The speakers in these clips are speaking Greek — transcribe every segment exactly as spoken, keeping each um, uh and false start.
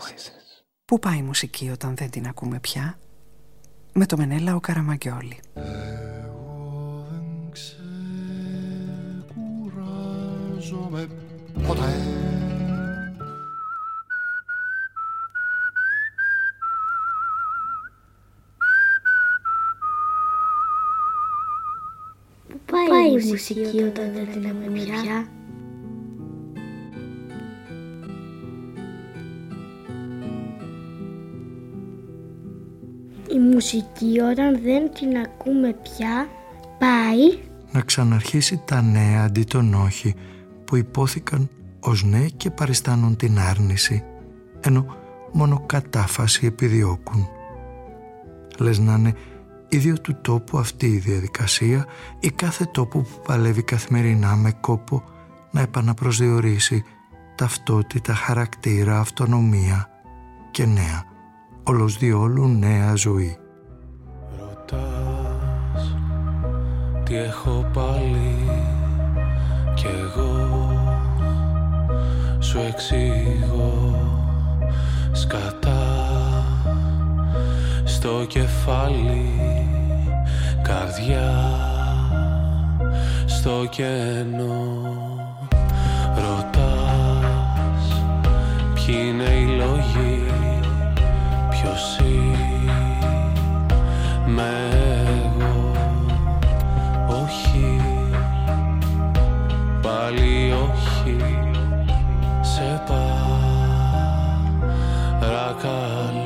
Πού πάει η μουσική όταν δεν την ακούμε πια? Με το Μενέλαο Καραμαγκιόλη. Εγώ δεν ξεκουράζομαι ποτέ. Πού πάει η μουσική όταν δεν την ακούμε πια? Η μουσική όταν δεν την ακούμε πια πάει να ξαναρχίσει τα ναι αντί των όχι που υπόθηκαν ως ναι και παριστάνουν την άρνηση, ενώ μόνο κατάφαση επιδιώκουν. Λες να είναι ίδιο του τόπου αυτή η διαδικασία ή κάθε τόπο που παλεύει καθημερινά με κόπο να επαναπροσδιορίσει ταυτότητα, χαρακτήρα, αυτονομία και νέα, όλος διόλου νέα ζωή. Ρωτάς τι έχω πάλι κι εγώ σου εξηγώ σκατά στο κεφάλι, καρδιά στο κενό. Ρωτάς ποιοι είναι οι λόγοι, ποιος είμαι εγώ? Όχι, πάλι όχι, σε παρακαλώ.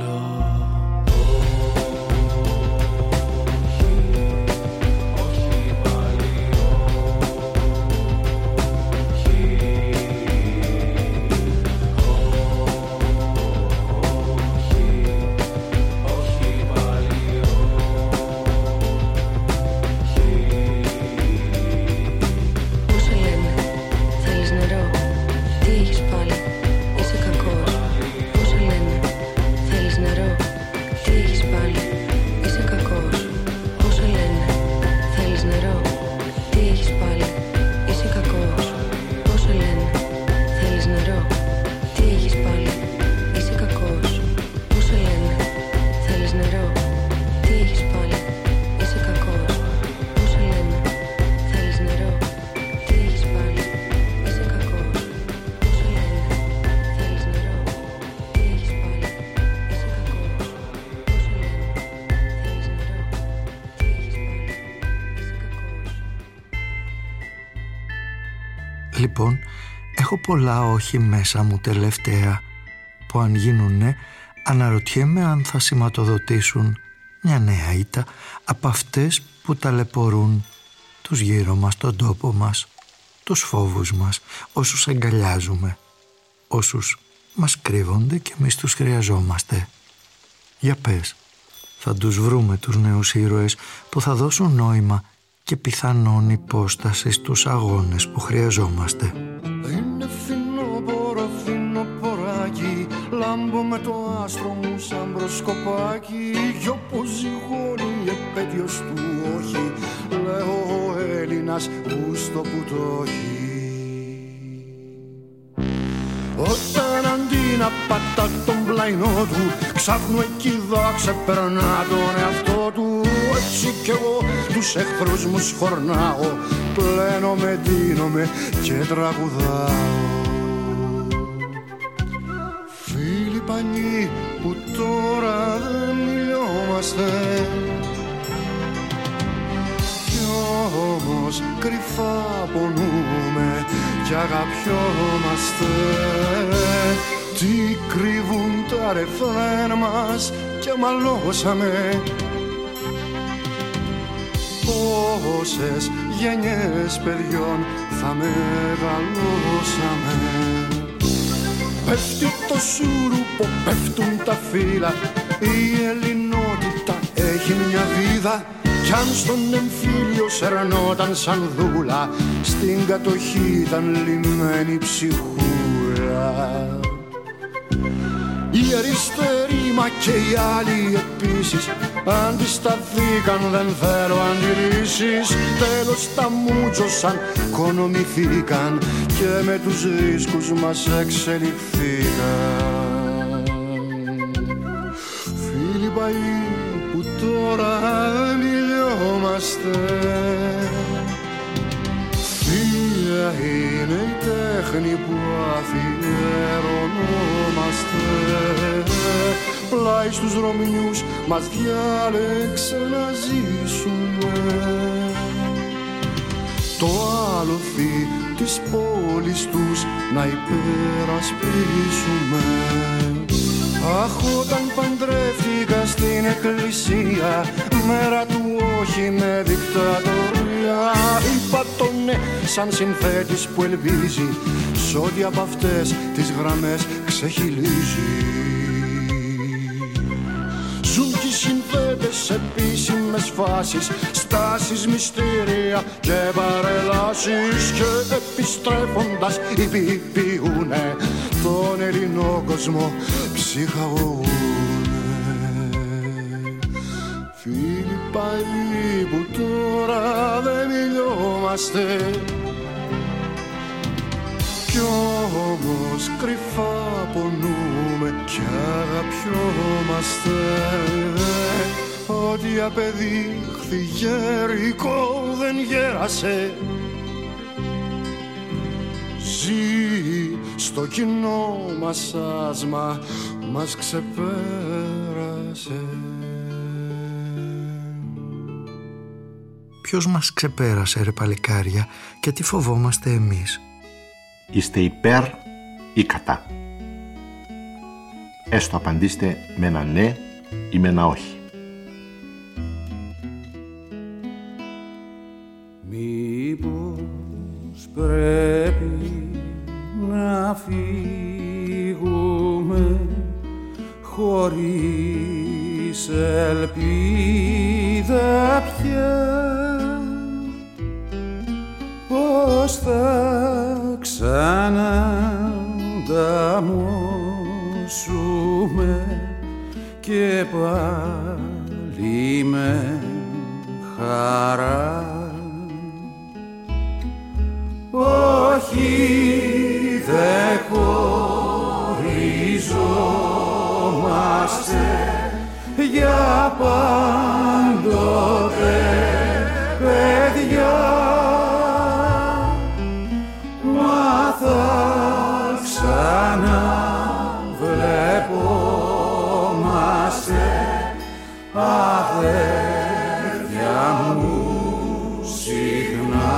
Λοιπόν, έχω πολλά όχι μέσα μου τελευταία που αν γίνουνε αναρωτιέμαι αν θα σηματοδοτήσουν μια νέα ήττα από αυτές που ταλαιπωρούν τους γύρω μας, τον τόπο μας, τους φόβους μας, όσους αγκαλιάζουμε, όσους μας κρύβονται και εμείς τους χρειαζόμαστε. Για πες, θα τους βρούμε τους νέους ήρωες που θα δώσουν νόημα και πιθανόν υπόσταση στους αγώνες που χρειαζόμαστε. Είναι φθινόπορο, φθινοποράκι, λάμπω με το άστρο μου σαν προσκοπάκι, κι όπως ζυγώνει η επέτειος του όχι, λέω ο Έλληνας γούστο που το έχει. Όταν αντί να πατά τον πλαϊνό του, ξάφνου εκεί δάξε περνά τον εαυτό του, έτσι κι εγώ τους εχθρούς μου σχορνάω, πλένομαι, ντύνομαι και τραγουδάω. Φίλοι πανιοί που τώρα δεν μιλιόμαστε, κι όμως κρυφά πονούμε κι αγαπιόμαστε. Τι κρύβουν τα ρεφρέν μας και μαλώσαμε, πόσες γενιές παιδιών θα μεγαλώσαμε. Πέφτει το σούρουπο, πέφτουν τα φύλλα, η ελληνότητα έχει μια βίδα, κι αν στον εμφύλιο σερνόταν σαν δούλα, στην κατοχή ήταν λυμμένη ψυχούλα. Οι αριστεροί μα και οι άλλοι επίσης αντισταθήκαν, δεν θέλω αντιρρήσεις. Τέλος τα μούτσωσαν, κονομηθήκαν και με τους ρίσκους μας εξελιχθήκαν. παλιοί που τώρα μιλιόμαστε. Θεία είναι η τέχνη που αφιερωνόμαστε. Πλάι στους δρομινιούς μας διάλεξε να ζήσουμε. Το άλοθη της πόλης τους να υπερασπίσουμε. Αχ, όταν παντρεύτηκα στην εκκλησία, μέρα του όχι με δικτατορία, είπα το ναι σαν συνθέτης που ελπίζει σ' ό,τι από αυτές τις γραμμές ξεχυλίζει. Ζουν και οι συνθέτες σε επίσημες φάσεις, στάσεις, μυστήρια και παρελάσεις, και επιστρέφοντας υπηποιούνε τον ελληνό κόσμο ψυχαγωγούνε. Φίλοι παλιοί που τώρα δεν μιλιόμαστε, κι όμως κρυφά πονούμε κι αγαπιόμαστε. Ό,τι απεδείχθη γερικό δεν γέρασε. Ζει στο κοινό μας άσμα, μας ξεπέρασε. Ποιος μας ξεπέρασε, ρε παλικάρια, και τι φοβόμαστε εμείς? Είστε υπέρ ή κατά? Έστω απαντήστε με ένα ναι ή με ένα όχι. Μήπως πρέπει να φύγουμε χωρίς ελπίδα πια? Πώς θα ξανανταμώσουμε και πάλι με χαρά? Όχι, δεν χωριζόμαστε για πάντοτε, παιδιά, μα θα ξαναβλεπόμαστε, αδέρφια μου, συχνά.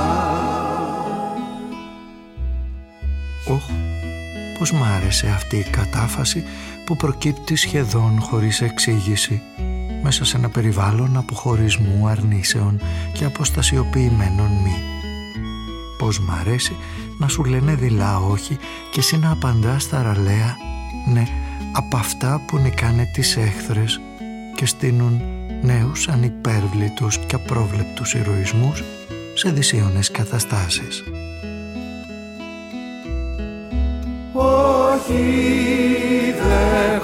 Ωχ, πως μ' άρεσε αυτή η κατάφαση που προκύπτει σχεδόν χωρίς εξήγηση μέσα σε ένα περιβάλλον αποχωρισμού, αρνήσεων και αποστασιοποιημένων μη. Πως μ' αρέσει να σου λένε δειλά όχι και εσύ να απαντάς θαραλέα ναι από αυτά που νικάνε τις έχθρες και στείνουν νέους ανυπέρβλητους και απρόβλεπτους ηρωισμούς σε δυσίωνες καταστάσεις. Όχι, δεν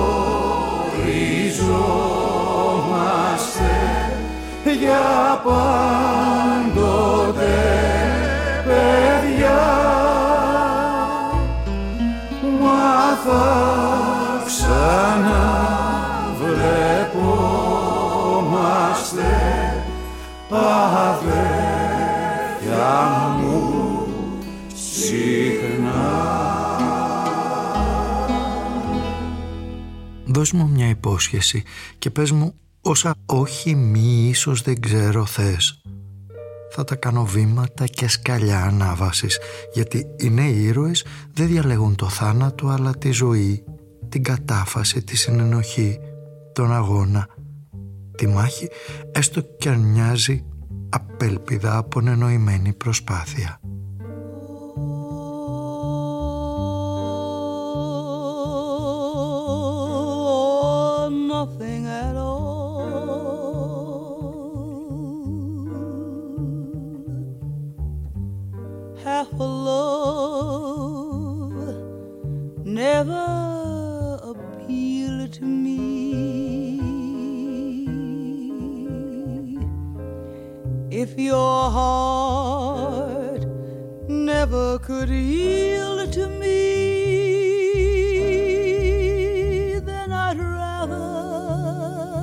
χωριζόμαστε για πάντοτε, παιδιά, μα θα ξαναβλεπόμαστε, αδέρφια μου, συχνά. Δώσ' μου μια υπόσχεση και πες μου όσα όχι μη ίσως δεν ξέρω θες. Θα τα κάνω βήματα και σκαλιά ανάβασης, γιατί οι νέοι ήρωες δεν διαλέγουν το θάνατο αλλά τη ζωή, την κατάφαση, τη συνενοχή, τον αγώνα, τη μάχη, έστω κι αν μοιάζει απέλπιδα απονενοημένη προσπάθεια. Nothing at all. Half a love never appealed to me. If your heart never could yield to me, then I'd rather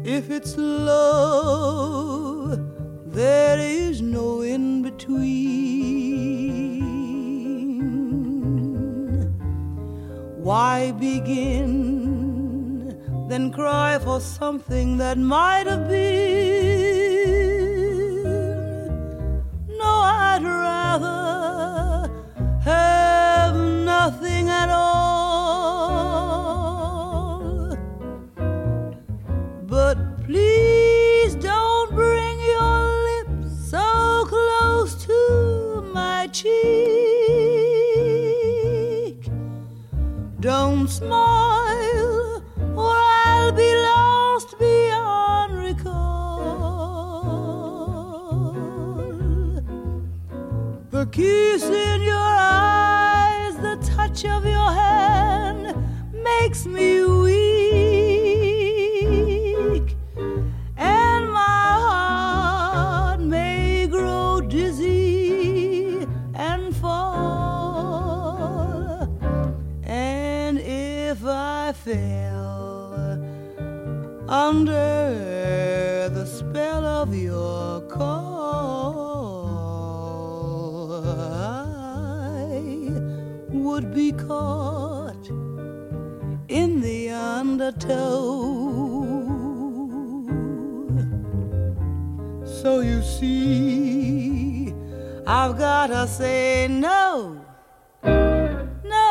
If it's love, there is no in between. Why begin, then cry for something that might have been? No, I'd rather have nothing at all. But please don't bring your lips so close to my cheek. Don't smile or I'll be lost beyond recall. The kiss in your eyes, the touch of your hand makes me weak, and my heart may grow dizzy and fall. And if I fell under the spell of your call, I would be caught in the undertow. So you see, I've gotta say no, no,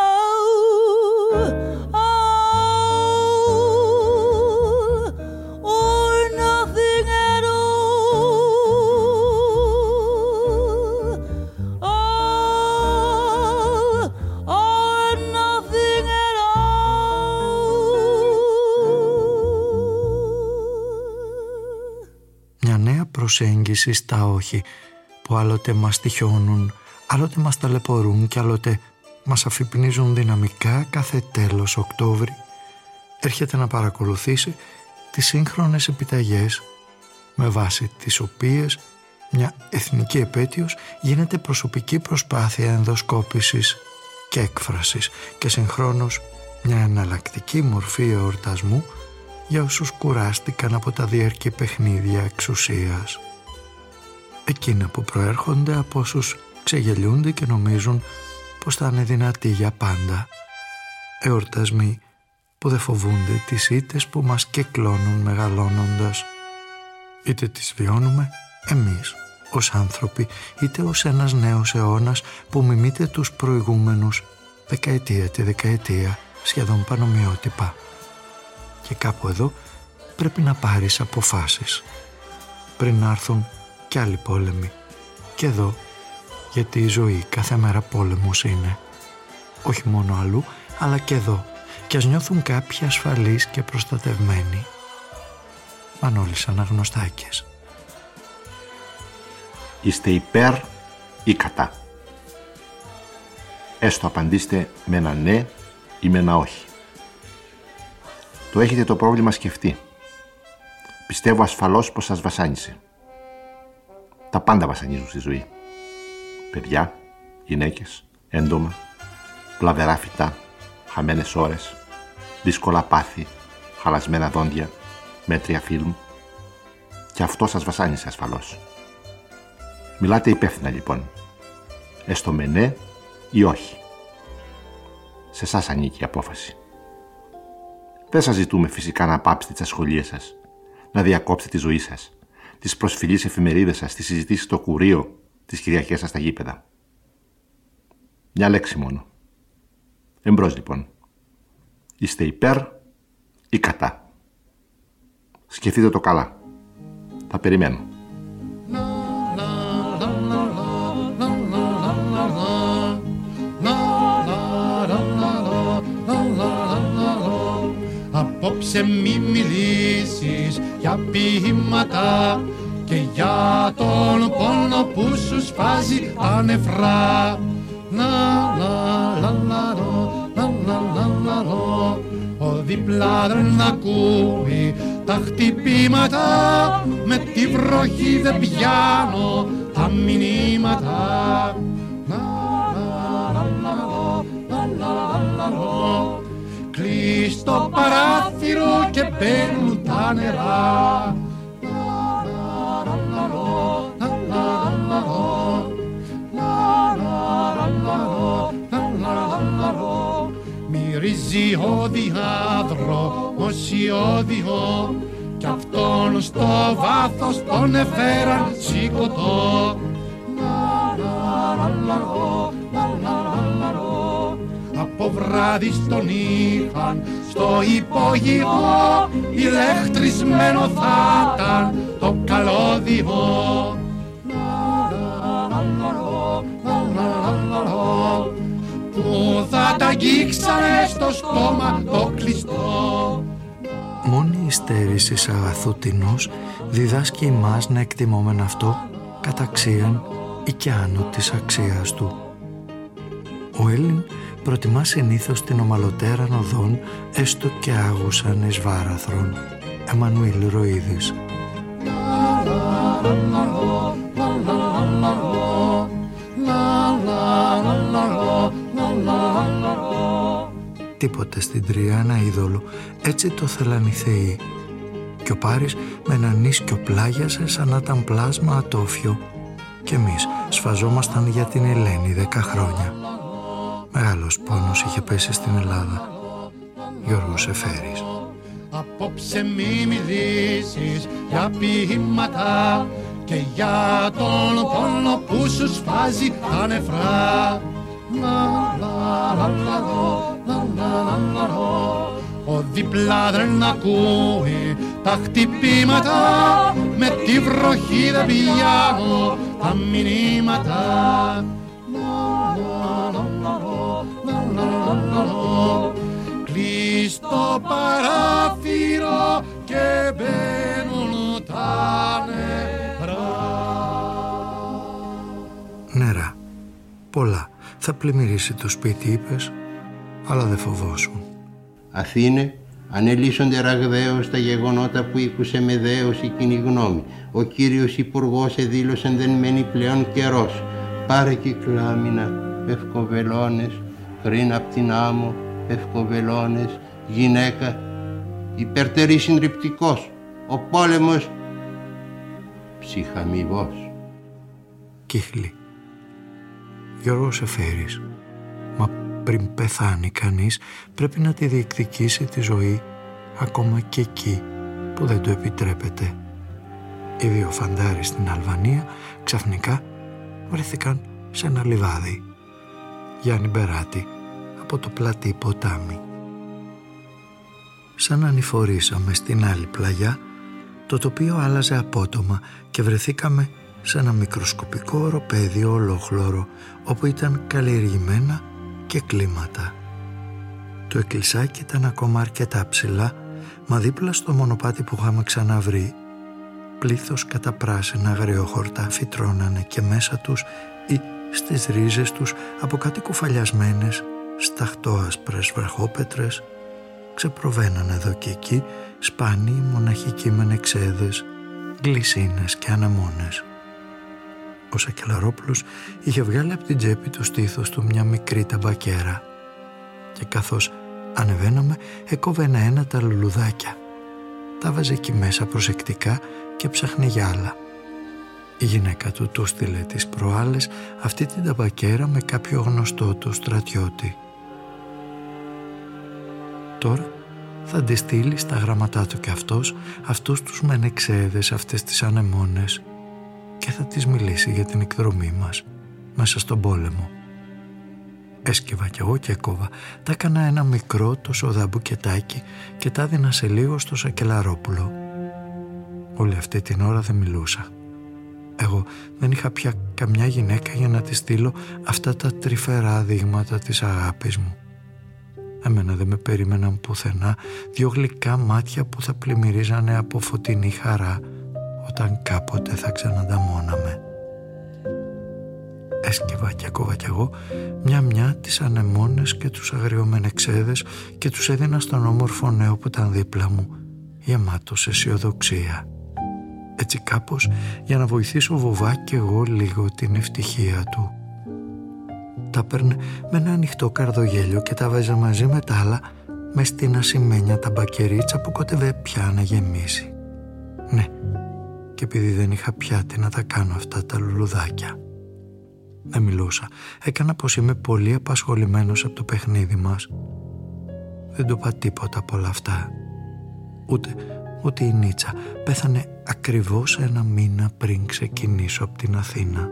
oh, or nothing at all, oh, or nothing at all. Μια νέα προσέγγιση στα όχι που άλλοτε μας τυχιώνουν, άλλοτε μας ταλαιπωρούν και άλλοτε μας αφυπνίζουν δυναμικά κάθε τέλος Οκτώβρη, έρχεται να παρακολουθήσει τις σύγχρονες επιταγές με βάση τις οποίες μια εθνική επέτειος γίνεται προσωπική προσπάθεια ενδοσκόπησης και έκφρασης και συγχρόνως μια εναλλακτική μορφή εορτασμού για όσους κουράστηκαν από τα διαρκή παιχνίδια εξουσίας. Εκείνα που προέρχονται από όσους ξεγελιούνται και νομίζουν πως θα είναι δυνατοί για πάντα. Εορτασμοί που δεν φοβούνται τις ήττες που μας κεκλώνουν μεγαλώνοντας. Είτε τις βιώνουμε εμείς ως άνθρωποι, είτε ως ένας νέος αιώνας που μιμείται τους προηγούμενους δεκαετία τη δεκαετία, σχεδόν πανομοιότυπα. Και κάπου εδώ πρέπει να πάρεις αποφάσεις πριν να έρθουν κι άλλοι πόλεμοι. Και εδώ, γιατί η ζωή κάθε μέρα πόλεμος είναι. Όχι μόνο αλλού, αλλά και εδώ. Κι ας νιώθουν κάποιοι ασφαλείς και προστατευμένοι. Μανώλης Αναγνωστάκης. Είστε υπέρ ή κατά? Έστω απαντήστε με ένα ναι ή με ένα όχι. Το έχετε το πρόβλημα σκεφτεί. Πιστεύω ασφαλώς πως σας βασάνισε. Τα πάντα βασανίζουν στη ζωή. Παιδιά, γυναίκες, έντομα, βλαβερά φυτά, χαμένες ώρες, δύσκολα πάθη, χαλασμένα δόντια, μέτρια φιλμ. Και αυτό σας βασάνισε ασφαλώς. Μιλάτε υπεύθυνα λοιπόν. Έστω με ναι ή όχι. Σε εσάς ανήκει η απόφαση. Δεν σας ζητούμε φυσικά να πάψετε τις ασχολίες σας, να διακόψετε τη ζωή σας, τις προσφυλείς εφημερίδες σας, τις συζητήσεις στο κουρείο, τις Κυριακές σας στα γήπεδα. Μια λέξη μόνο. Εμπρός λοιπόν. Είστε υπέρ ή κατά? Σκεφτείτε το καλά. Θα περιμένω. Απόψε μη μιλήσεις για ποίηματα και για τον πόνο που σου σπάζει ανεφρά. Να, να, λα, λα, λο, λα, λα, λα, λα, λο. Ο δίπλα δεν ακούει τα χτυπήματα, με τη βροχή δεν πιάνω τα μηνύματα. Να, λα, λα, λα, λο, λα, λα, λα, λα, λο. Κλείς το παράθυρο και μπαίνουν τα τα νερά. Μυρίζει ο διάδρομος ιώδιο κι αυτόν στο βάθος τον εφέραν σηκωτό. Από βράδυ στον είχαν στο υπόγειο ηλεκτρισμένο θα ήταν το καλώδιο. Που θα τα αγγίξανε στο στόμα το κλειστό. Μόνη η στέρησης αγαθού τεινός διδάσκει εμάς να εκτιμώμεν αυτό καταξίαν ή κι άνω της αξίας του. Ο Έλλην προτιμά συνήθως την ομαλωτέραν οδόν έστω και άγουσαν εις βάραθρον. Εμμανουήλ Ροίδης. Τίποτε στην Τρία ένα είδωλο, έτσι το θέλαν οι θεοί. Κι ο Πάρης με έναν ίσκιο πλάγιασε σαν να ήταν πλάσμα ατόφιο. Κι εμείς σφαζόμασταν για την Ελένη δέκα χρόνια. Μεγάλος πόνος είχε πέσει στην Ελλάδα. Γιώργος Εφέρης. Απόψε μη μιλήσεις για ποίηματα και για τον πόνο που σου σφάζει τα νεφρά. Ο διπλά δεν ακούει τα χτυπήματα, με τη βροχή δεν πιάνω τα μηνύματα. Κλείς το παράθυρο και μπαίνουν τα νερά. Νερά, πολλά. Θα πλημμυρίσει το σπίτι, είπες, αλλά δεν φοβόσουν. Αθήνε, ανελίσσονται ραγδαίως τα γεγονότα που ήκουσε με δέος η κοινή γνώμη. Ο κύριος υπουργός εδήλωσεν δεν μένει πλέον καιρός. Πάρε κυκλάμινα, ευκοβελώνες, πριν απ' την άμμο, ευκοβελώνες, γυναίκα, υπερτερή συντριπτικός, ο πόλεμος ψυχαμοιβός. Κύχλη. Γιώργος Εφέρης. Μα πριν πεθάνει κανείς πρέπει να τη διεκδικήσει τη ζωή ακόμα και εκεί που δεν το επιτρέπεται. Οι δύο φαντάροι στην Αλβανία ξαφνικά βρέθηκαν σε ένα λιβάδι. Γιάννη Μπεράτη από το πλατή ποτάμι. Σαν ανηφορήσαμε στην άλλη πλαγιά, το τοπίο άλλαζε απότομα και βρεθήκαμε σε ένα μικροσκοπικό οροπέδιο ολόχλωρο όπου ήταν καλλιεργημένα και κλίματα. Το εκκλησάκι ήταν ακόμα αρκετά ψηλά, μα δίπλα στο μονοπάτι που είχαμε ξαναβρει πλήθος καταπράσινα αγριόχορτα φυτρώνανε και μέσα τους ή στις ρίζες τους από κάτι κουφαλιασμένες σταχτόασπρες βραχόπετρες ξεπροβαίνανε εδώ και εκεί σπάνιοι μοναχικοί μενεξέδες, γλυσσίνες και ανεμόνες. Ο Σακελαρόπουλος είχε βγάλει από την τσέπη του στήθος του μια μικρή ταμπακέρα και καθώς ανεβαίναμε έκοβε ένα-ένα τα λουλουδάκια. Τα βάζε εκεί μέσα προσεκτικά και ψάχνε για άλλα. Η γυναίκα του του στείλε τις προάλλες αυτή την ταμπακέρα με κάποιο γνωστό του στρατιώτη. Τώρα θα τη στείλει στα γραμματά του και αυτός αυτούς τους μενεξέδες, αυτές τις ανεμόνες και θα της μιλήσει για την εκδρομή μας μέσα στον πόλεμο. Έσκυβα κι εγώ και έκοβα. Τα έκανα ένα μικρό το σοδαμπουκετάκι και τα έδινα σε λίγο στο Σακελαρόπουλο. Όλη αυτή την ώρα δεν μιλούσα. Εγώ δεν είχα πια καμιά γυναίκα για να της στείλω αυτά τα τρυφερά δείγματα της αγάπης μου. Εμένα δεν με περίμεναν πουθενά δυο γλυκά μάτια που θα πλημμυρίζανε από φωτεινή χαρά όταν κάποτε θα ξανανταμώναμε. Έσκυβα κι ακόμα κι εγώ μια-μια τις ανεμόνες και τους αγριομενεξέδες και τους έδινα στον όμορφο νέο που ήταν δίπλα μου, γεμάτος αισιοδοξία. Έτσι κάπως για να βοηθήσω βοβά κι εγώ λίγο την ευτυχία του. Τα παίρνε με ένα ανοιχτό καρδογέλιο και τα βάζα μαζί με τα άλλα με στην ασημένια τα μπακερίτσα που κότευε πια να γεμίσει. Ναι, και επειδή δεν είχα πιάτη να τα κάνω αυτά τα λουλουδάκια. Δεν μιλούσα. Έκανα πως είμαι πολύ απασχολημένος από το παιχνίδι μας. Δεν του είπα τίποτα από όλα αυτά. Ούτε, ούτε η Νίτσα πέθανε ακριβώς ένα μήνα πριν ξεκινήσω από την Αθήνα.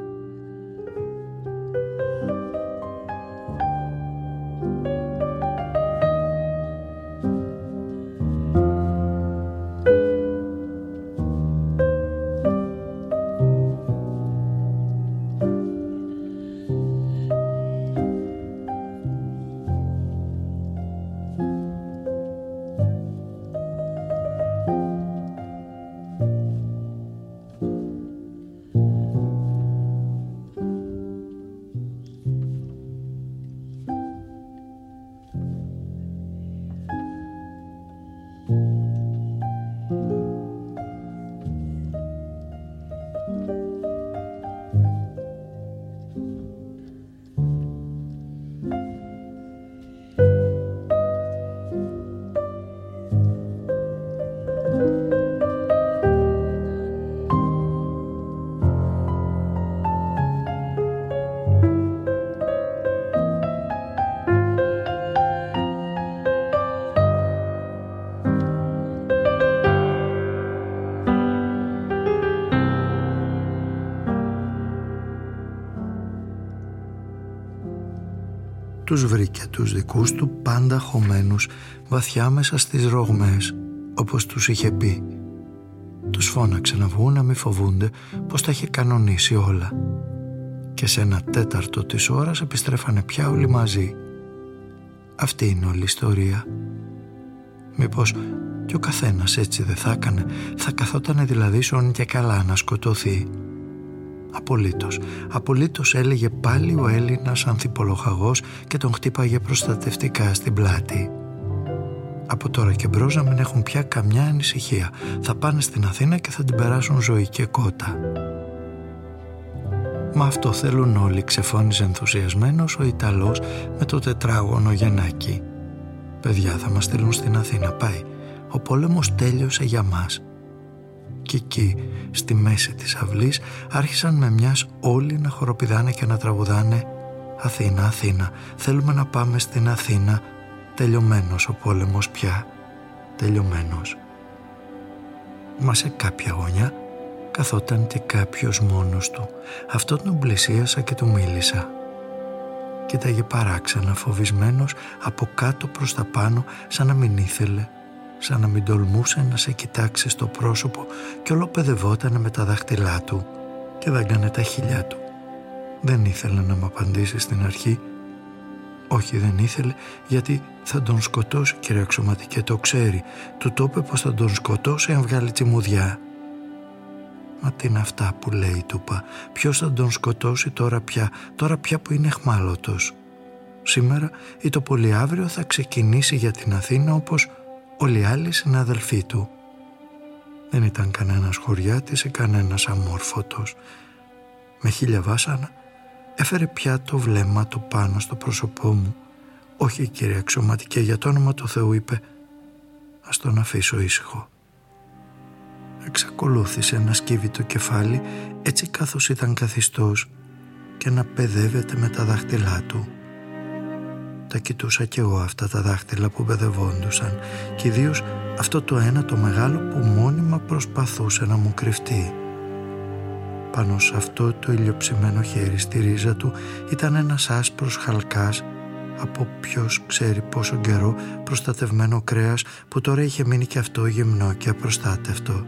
Τους βρήκε τους δικούς του πάντα χωμένους βαθιά μέσα στις ρογμές, όπως τους είχε πει. Τους φώναξε να βγουν να μη φοβούνται, πως τα είχε κανονίσει όλα. Και σε ένα τέταρτο της ώρας επιστρέφανε πια όλοι μαζί. Αυτή είναι όλη η ιστορία. Μήπως κι ο καθένας έτσι δεν θα έκανε, θα καθότανε δηλαδή σόν και καλά να σκοτωθεί. Απολύτως, απολύτως, έλεγε πάλι ο Έλληνας ανθιπολογαγός και τον χτύπαγε προστατευτικά στην πλάτη. Από τώρα και μπρος να μην έχουν πια καμιά ανησυχία. Θα πάνε στην Αθήνα και θα την περάσουν ζωή και κότα. Μα αυτό θέλουν όλοι, ξεφώνιζε ενθουσιασμένος ο Ιταλός με το τετράγωνο γενάκι. Παιδιά, θα μας στείλουν στην Αθήνα, πάει. Ο πόλεμος τέλειωσε για μας. Και εκεί, στη μέση της αυλής, άρχισαν με μιας όλοι να χοροπηδάνε και να τραγουδάνε «Αθήνα, Αθήνα, θέλουμε να πάμε στην Αθήνα». Τελειωμένος ο πόλεμος πια, τελειωμένος. Μα σε κάποια γωνιά καθόταν και κάποιος μόνος του. Αυτό τον πλησίασα και του μίλησα. Κοίταγε παράξενα, φοβισμένος από κάτω προς τα πάνω, σαν να μην ήθελε, σαν να μην τολμούσε να σε κοιτάξει στο πρόσωπο, και όλο παιδευότανε με τα δάχτυλά του και δάγκανε τα χείλια του. Δεν ήθελε να μου απαντήσει στην αρχή. Όχι, δεν ήθελε, γιατί θα τον σκοτώσει, κύριε Αξιωματικέ, το ξέρει. Του το είπε πως θα τον σκοτώσει αν βγάλει τσιμουδιά. Μα τι είναι αυτά που λέει, του είπα. Ποιος θα τον σκοτώσει τώρα πια, τώρα πια που είναι εχμάλωτος. Σήμερα ή το πολύ αύριο θα ξεκινήσει για την Αθήνα όπως όλοι οι άλλοι συναδελφοί του. Δεν ήταν κανένας χωριάτης ή κανένας αμόρφωτος. Με χίλια βάσανα έφερε πια το βλέμμα του πάνω στο πρόσωπό μου. «Όχι, κύριε Αξιωματικέ, για το όνομα του Θεού», είπε. «Ας τον αφήσω ήσυχο». Εξακολούθησε να σκύβει το κεφάλι έτσι καθώς ήταν καθιστός και να παιδεύεται με τα δάχτυλά του. Τα κοιτούσα κι εγώ αυτά τα δάχτυλα που παιδευόντουσαν, και ιδίως αυτό το ένα το μεγάλο που μόνιμα προσπαθούσε να μου κρυφτεί. Πάνω σε αυτό το ηλιοψημένο χέρι στη ρίζα του ήταν ένας άσπρος χαλκάς από ποιος ξέρει πόσο καιρό προστατευμένο κρέας, που τώρα είχε μείνει και αυτό γυμνό και απροστάτευτο.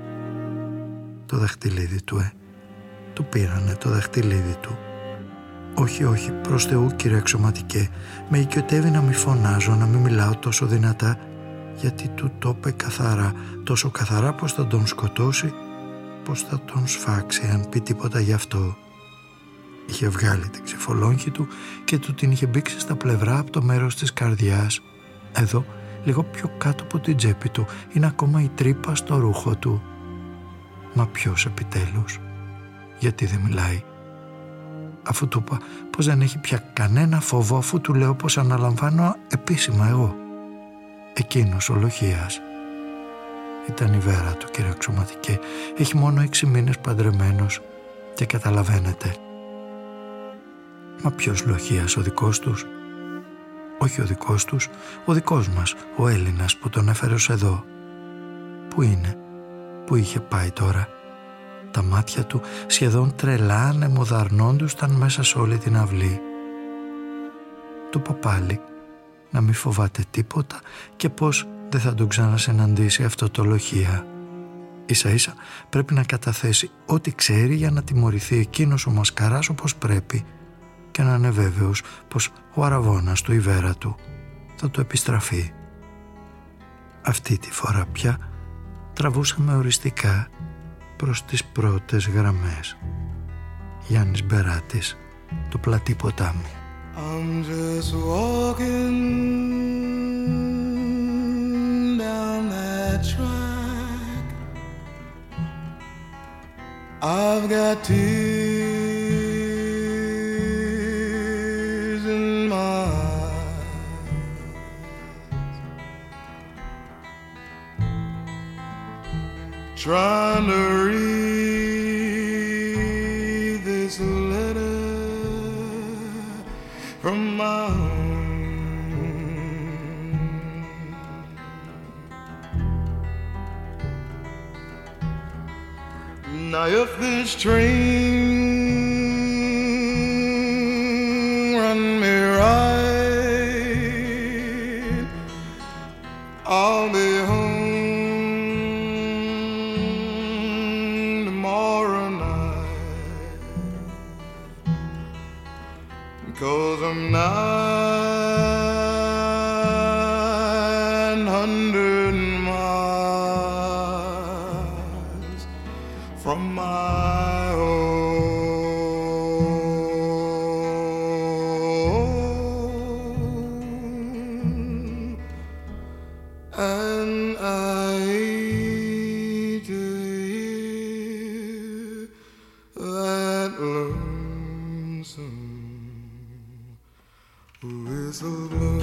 Το δαχτυλίδι του, ε. Του πήρανε το δαχτυλίδι του. «Όχι, όχι, προς Θεού, κύριε Αξιωματικέ, με οικειοτεύει να μη φωνάζω, να μη μιλάω τόσο δυνατά, γιατί του το είπε καθαρά, τόσο καθαρά πως θα τον σκοτώσει, πως θα τον σφάξει αν πει τίποτα γι' αυτό». Είχε βγάλει την ξυφολόγχη του και του την είχε μπήξει στα πλευρά από το μέρος της καρδιάς. Εδώ, λίγο πιο κάτω από την τσέπη του, είναι ακόμα η τρύπα στο ρούχο του. Μα ποιος επιτέλους? Γιατί δεν μιλάει? Αφού του είπα πως δεν έχει πια κανένα φόβο, αφού του λέω πως αναλαμβάνω επίσημα εγώ. Εκείνος ο Λοχίας. Ήταν η Βέρα του, κύριε Αξιωματικέ. Έχει μόνο έξι μήνες παντρεμένος και καταλαβαίνετε. Μα ποιος Λοχίας, ο δικός τους? Όχι ο δικός τους, ο δικός μας, ο Έλληνας που τον έφερε ως εδώ. Πού είναι, πού είχε πάει τώρα? Τα μάτια του σχεδόν τρελά ανεμοδαρνόντουσαν μέσα σε όλη την αυλή. Του είπα πάλι να μη φοβάται τίποτα και πως δεν θα τον ξανασυναντήσει αυτό το Λοχία. Ίσα ίσα πρέπει να καταθέσει ό,τι ξέρει για να τιμωρηθεί εκείνος ο μασκαράς όπως πρέπει και να είναι βέβαιος πως ο αραβώνας του, η Βέρα του, θα του επιστραφεί. Αυτή τη φορά πια τραβούσαμε οριστικά προς τις πρώτες γραμμές. Γιάννης Μπεράτης, το πλατή ποτάμι. I'm just walking down that track. I've got tears in my eyes, trying to read this letter from my home. Now if this train run me right, I'll be home tomorrow night, 'cause I'm nine hundred miles from my home, and I hate to hear that lonesome whistle blow.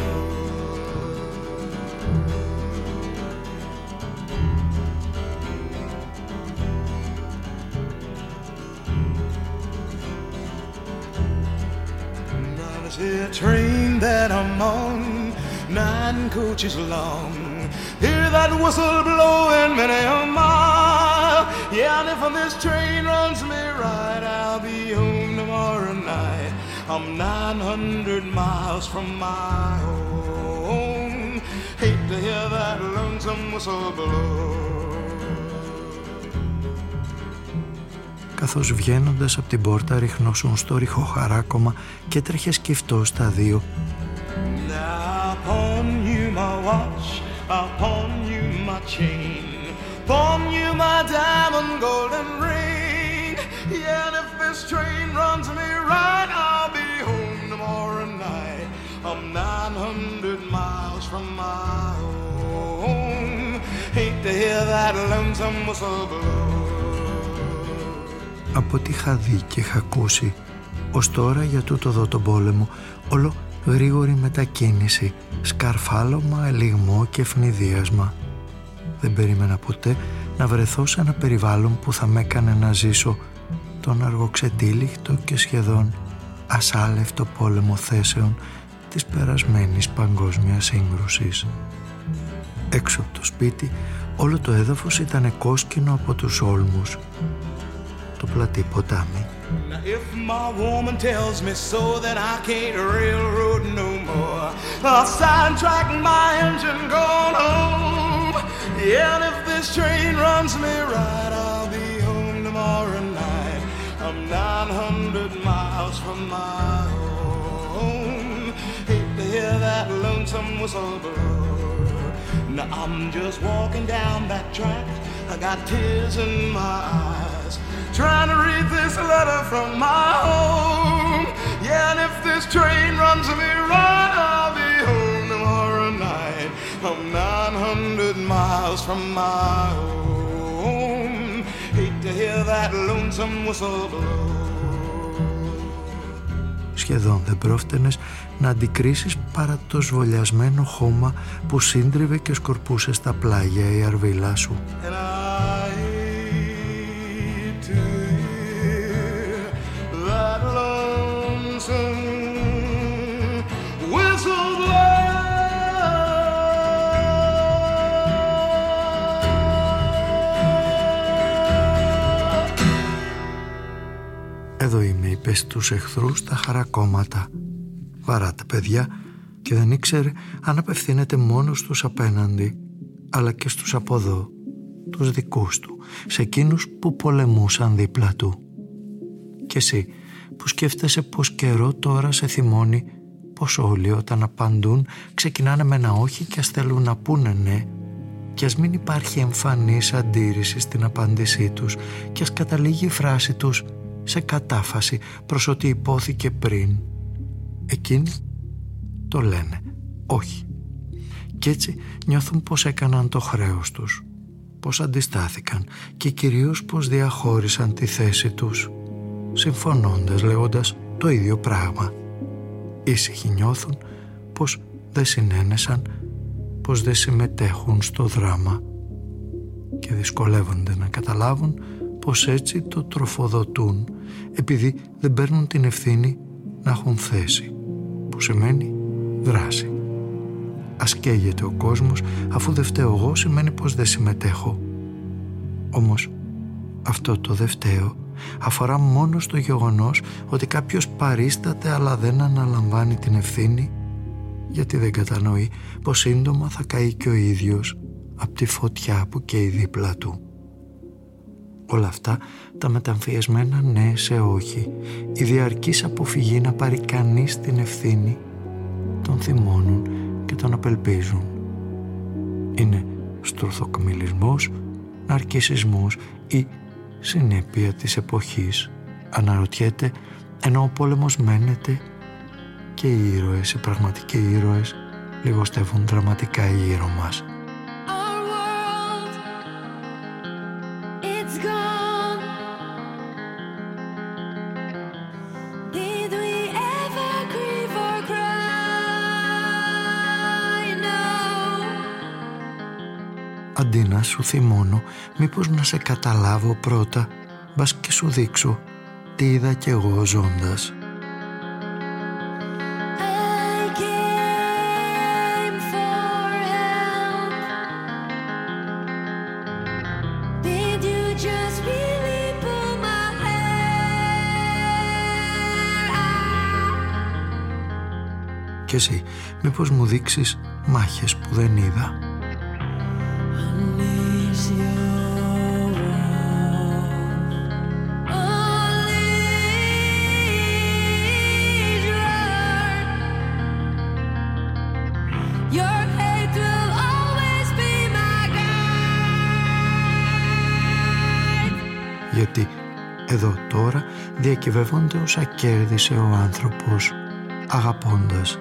Now to see a train that I'm on, nine coaches long. Hear that whistle blowing many a mile. Yeah, and if this train runs me right, I'll be home tomorrow night. I'm nine hundred miles from my home. Hate to hear that lonesome whistle blow. Καθώς βγαίνοντας από την πόρτα ριχνώσουν στο ρηχό χαράκωμα και τρέχε σκυφτό στα δύο. Now upon you my watch, upon you my chain, upon you my diamond golden ring. Yeah, and if this train runs me right, I'll be home tomorrow night. I'm nine hundred miles from my home. Hate to hear that lonesome whistle blow. Από ό,τι είχα δει και είχα ακούσει ως τώρα για τούτο εδώ τον πόλεμο, όλο γρήγορη μετακίνηση, σκαρφάλωμα, ελιγμό και ευνηδίασμα. Δεν περίμενα ποτέ να βρεθώ σε ένα περιβάλλον που θα με έκανε να ζήσω τον αργοξετύλιχτο και σχεδόν ασάλευτο πόλεμο θέσεων της περασμένης παγκόσμιας σύγκρουσης. Έξω από το σπίτι όλο το έδαφος ήταν κόσκινο από τους όλμους. Το πλατή ποτάμι. Now if my woman tells me so, then I can't railroad no more. I'll sidetrack my engine going home. Yeah, and if this train runs me right, I'll be home tomorrow night. I'm nine hundred miles from my home. Hate to hear that lonesome whistle blow. Now I'm just walking down that track, I got tears in my eyes, trying to read this letter from my home. Yeah, and if this train runs me right, I'll be home tomorrow night. I'm nine hundred miles from my home. Hate to hear that lonesome whistle blow. σχεδόν δεν πρόφτενες να αντικρίσεις παρά το σβολιασμένο χώμα που σύντριβε και σκορπούσε στα πλάγια η αρβίλα σου. Εδώ είμαι, είπε στους εχθρούς τα χαρακόμματα. Βαρά τα παιδιά και δεν ήξερε αν απευθύνεται μόνο στους απέναντι, αλλά και στους από εδώ, τους δικούς του, σε εκείνους που πολεμούσαν δίπλα του. Και εσύ που σκέφτεσαι πως καιρό τώρα σε θυμώνει, πως όλοι όταν απαντούν ξεκινάνε με ένα όχι και ας θέλουν να πούνε ναι, και ας μην υπάρχει εμφανής αντίρρηση στην απάντησή τους και ας καταλήγει η φράση τους σε κατάφαση προς ό,τι υπόθηκε πριν. Εκείνοι το λένε όχι. Κι έτσι νιώθουν πως έκαναν το χρέος τους, πως αντιστάθηκαν και κυρίως πως διαχώρισαν τη θέση τους, συμφωνώντας λέγοντας το ίδιο πράγμα. Ήσυχοι νιώθουν πως δεν συνένεσαν, πως δεν συμμετέχουν στο δράμα και δυσκολεύονται να καταλάβουν πως έτσι το τροφοδοτούν επειδή δεν παίρνουν την ευθύνη να έχουν θέση, που σημαίνει δράση. Ας καίγεται ο κόσμος, αφού δεν φταίω εγώ σημαίνει πως δεν συμμετέχω. Όμως αυτό το δεν φταίω αφορά μόνο στο γεγονός ότι κάποιος παρίσταται αλλά δεν αναλαμβάνει την ευθύνη, γιατί δεν κατανοεί πως σύντομα θα καεί και ο ίδιος από τη φωτιά που καίει δίπλα του. Όλα αυτά τα μεταμφιεσμένα ναι σε όχι, η διαρκής αποφυγή να πάρει κανείς την ευθύνη, τον θυμώνουν και τον απελπίζουν. Είναι στουρθοκμιλισμός, ναρκισσισμός ή συνέπεια της εποχής, αναρωτιέται, ενώ ο πόλεμος μένεται και οι ήρωες, οι πραγματικοί ήρωες, λιγοστεύουν δραματικά γύρω μας. Αντί να σου θυμώνω, μήπως να σε καταλάβω πρώτα, μπας και σου δείξω τι είδα κι εγώ ζώντας. Κι εσύ, μήπως μου δείξεις μάχες που δεν είδα. Γιατί εδώ τώρα διακυβεύονται όσα κέρδισε ο άνθρωπος αγαπώντας.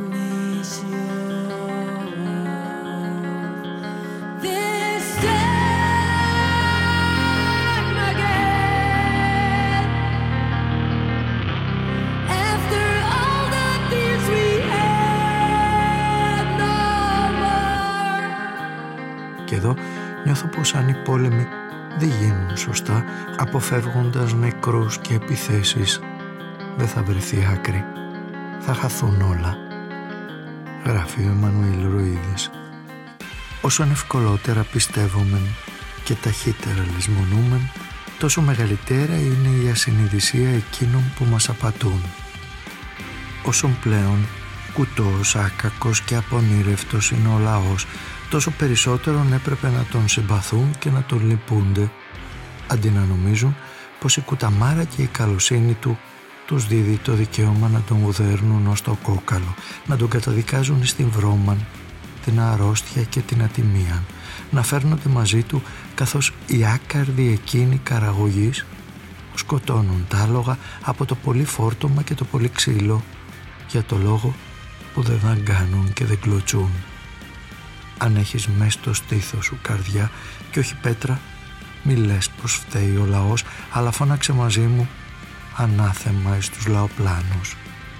Και εδώ νιώθω πως αν οι πόλεμοι δεν γίνουν σωστά, αποφεύγοντας νεκρούς και επιθέσεις, δεν θα βρεθεί άκρη. Θα χαθούν όλα. Γράφει ο Εμμανουήλ Ρουίδης. Όσον ευκολότερα πιστεύομεν και ταχύτερα λησμονούμεν, τόσο μεγαλύτερα είναι η ασυνειδησία εκείνων που μας απατούν. Όσον πλέον κουτός, άκακος και απονήρευτος είναι ο λαός, τόσο περισσότερον έπρεπε να τον συμπαθούν και να τον λυπούνται, αντί να νομίζουν πως η κουταμάρα και η καλοσύνη του τους δίδει το δικαίωμα να τον γουδέρνουν ως το κόκαλο, να τον καταδικάζουν στην βρώμαν, την αρρώστια και την ατιμία, να φέρνονται μαζί του καθώς οι άκαρδοι εκείνοι καραγωγείς σκοτώνουν τα άλογα από το πολύ φόρτωμα και το πολύ ξύλο για το λόγο που δεν δαγκάνουν και δεν κλωτσούν. Αν έχεις μες στο στήθος σου καρδιά και όχι πέτρα, μη λες πως φταίει ο λαός, αλλά φώναξε μαζί μου ανάθεμα εις τους λαοπλάνους.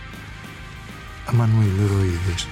Εμμανουήλ Ροίδης.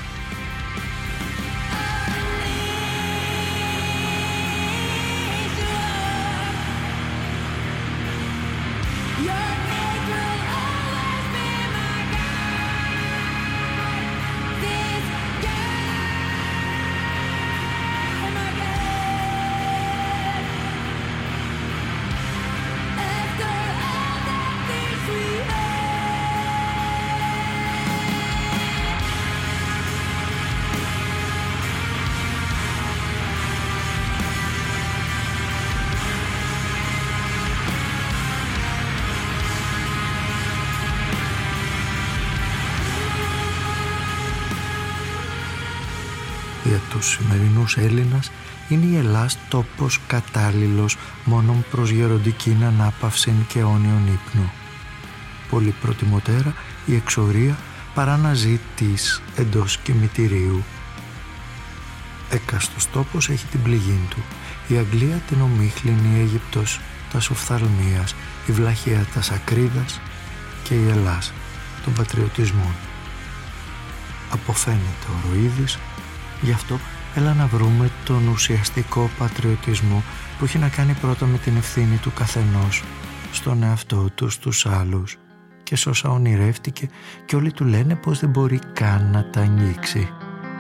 Για τους σημερινούς Έλληνας είναι η Ελλάς τόπος κατάλληλος μόνον προς γεροντικήν ανάπαυσιν και αιώνιον ύπνο. Πολύ προτιμότερα η εξορία παρά να ζει της εντός κημητηρίου. Έκαστος τόπος έχει την πληγή του. Η Αγγλία την ομίχλην, η Αίγυπτος τας οφθαλμίας, η Βλαχία τας ακρίδας και η Ελλάς των πατριωτισμών. Αποφαίνεται ο Ροίδης. Γι' αυτό έλα να βρούμε τον ουσιαστικό πατριωτισμό που έχει να κάνει πρώτα με την ευθύνη του καθενός στον εαυτό του, στους άλλους, και σ' όσα ονειρεύτηκε και όλοι του λένε πως δεν μπορεί καν να τα αγγίξει.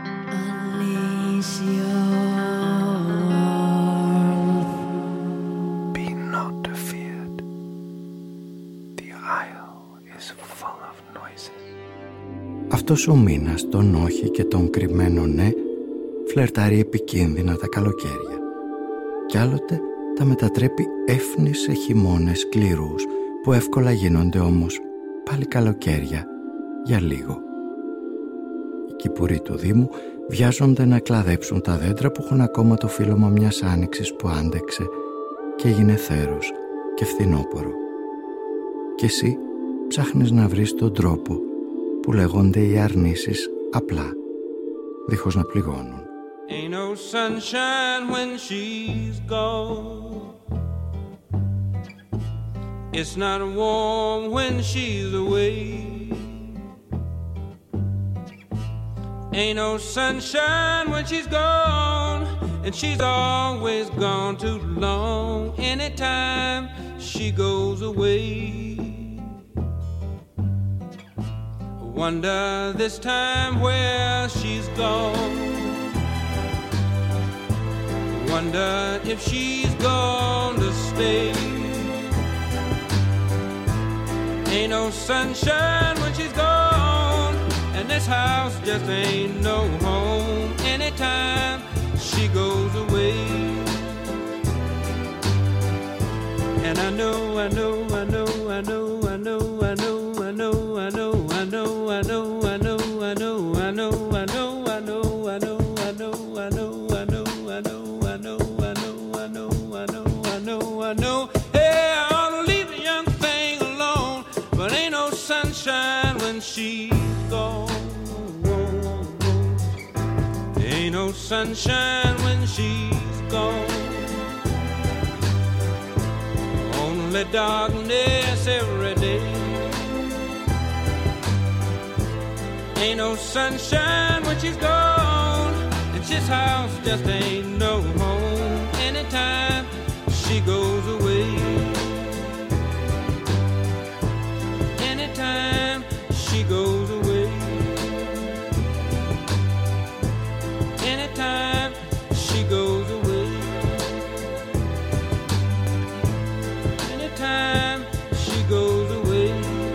Be not feared. The isle is full of noises. Αυτός ο μήνας των όχι και των κρυμμένων ναι φλερτάρει επικίνδυνα τα καλοκαίρια. Κι άλλοτε τα μετατρέπει έφνη σε χειμώνες σκληρούς που εύκολα γίνονται όμως πάλι καλοκαίρια για λίγο. Οι κυπουροί του Δήμου βιάζονται να κλαδέψουν τα δέντρα που έχουν ακόμα το φύλλωμα μιας άνοιξης που άντεξε και έγινε θέρος και φθινόπορο. Κι εσύ ψάχνεις να βρεις τον τρόπο που λέγονται οι αρνήσεις απλά, δίχως να πληγώνουν. Ain't no sunshine when she's gone. It's not warm when she's away. Ain't no sunshine when she's gone, and she's always gone too long. Anytime she goes away, wonder this time where she's gone. Wonder if she's gonna stay. Ain't no sunshine when she's gone, and this house just ain't no home. Anytime she goes away. And I know, I know, I know, I know, I know, I know, I know, I know, I know, I know, I know, I know, I know, I know, I know, I know, I know, I know, I know, I know. I know, hey, I ought to leave the young thing alone, but ain't no sunshine when she's gone. Ain't no sunshine when she's gone. Only darkness every day. Ain't no sunshine when she's gone, and this house just ain't no home. Anytime she goes away. Anytime she goes away. Anytime she goes away. Anytime she goes away.